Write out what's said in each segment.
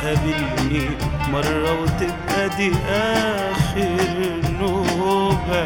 قابلني مرة وتبقى دي آخر نوبة،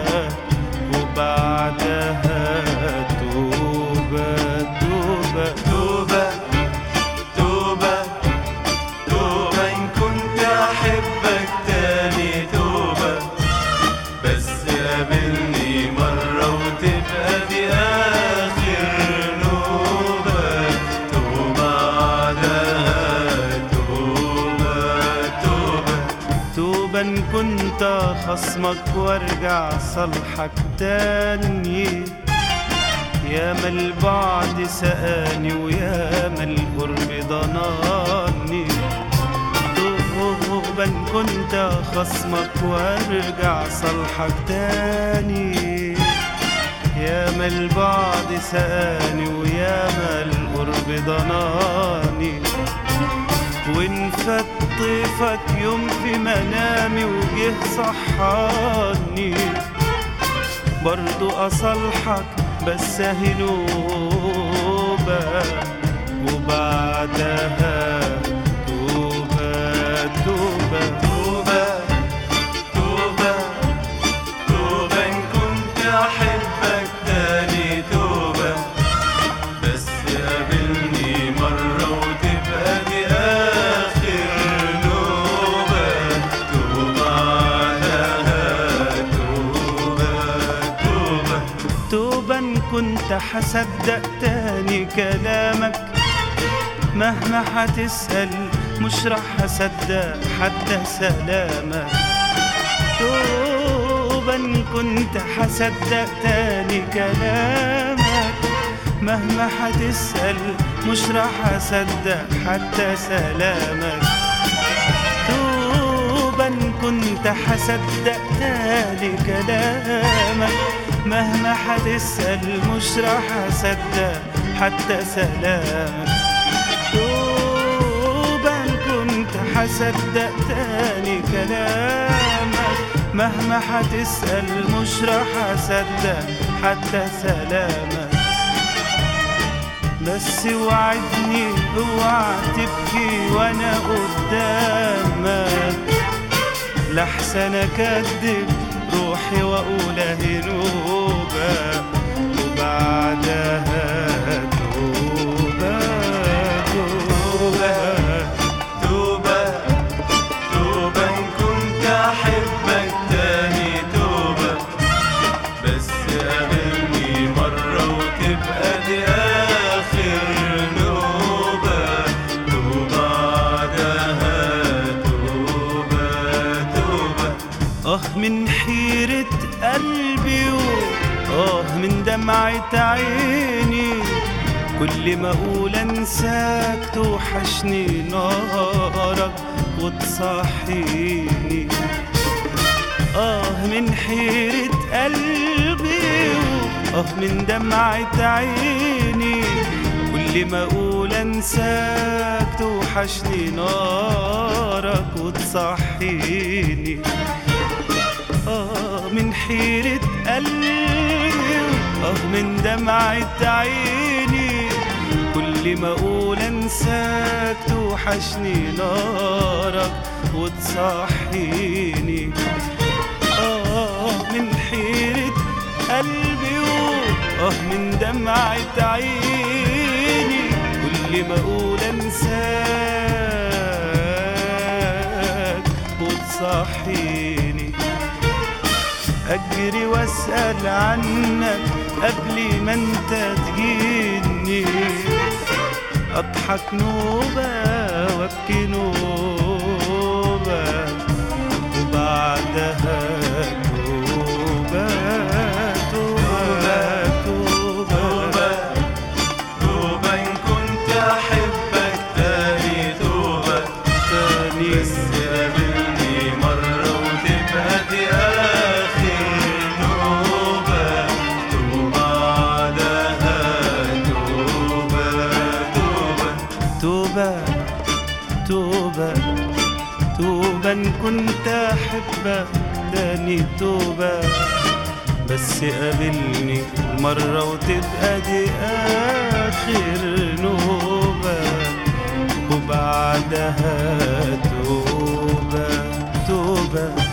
وبعدها توبة توبة توبة توبة توبة إن كنت أحبك تاني توبة، بس قابلني مرة وتبقى دي آخر نوبة، توبة بعدها توبة توبة توبة إن كنت خصمك وارجع صالحك تاني، ياما البعد سقاني وياما القرب ضناني. توبة إن كنت خصمك وارجع صالحك تاني، ياما البعد سقاني وياما القرب ضناني. وإن فات طيفك يوم في منامي وجه صحاني، برضو أصالحك بس اهي نوبة، وبعدها توبة توبة توبة توبة توبة إن كنت أحبك تاني توبة، بس قابلني مرة وتبقى دي آخر نوبة، توبة بعدها توبة توبة توبة إن كنت حصدق تاني كلامك، مهما حتسأل مش رح أصدق حتى سلامك. توبة إن كنت حصدق تاني كلامك، مهما حتسأل مش رح أصدق حتى سلامك. توبة إن كنت حصدق تاني كلامك، مهما حتسأل مش رح أصدق حتى سلامك. توبة إن كنت حصدق تاني كلامك، مهما حتسأل مش رح أصدق حتى سلامك. بس وعدني اوعى تبكي وانا قدامك، لحسن اكدب روحي واقول اهي نوبة، وبعدها توبة توبة توبة توبة إن كنت أحبك تاني توبة، بس قابلني مرة وتبقى دي آخر نوبة، توبة بعدها توبة توبة من حيرة قلبي من دمعة عيني، كل ما اقول انساك توحشني نارك وتصحيني. من حيرة قلبي من دمعة عيني، كل ما اقول انساك توحشني نارك وتصحيني. من حيرة قلبي من دمعة عيني، كل ما اقول انساك توحشني نارك وتصحيني. من حيرة قلبي من دمعة عيني، كل ما اقول انساك وتصحيني. أجري وأسأل عنك قبل ما أنت تجيني، أضحك نوبة وأبكي نوبة، وبعدها توبة توبة توبة توبة إن كنت أحبك تاني توبة، بس قابلني مرة وتبقى دي آخر نوبة، توبة بعدها توبة توبة توبة توبة إن كنت أحبك تاني توبة، بس قابلني مرة وتبقى دي آخر نوبة، بعدها توبة توبة.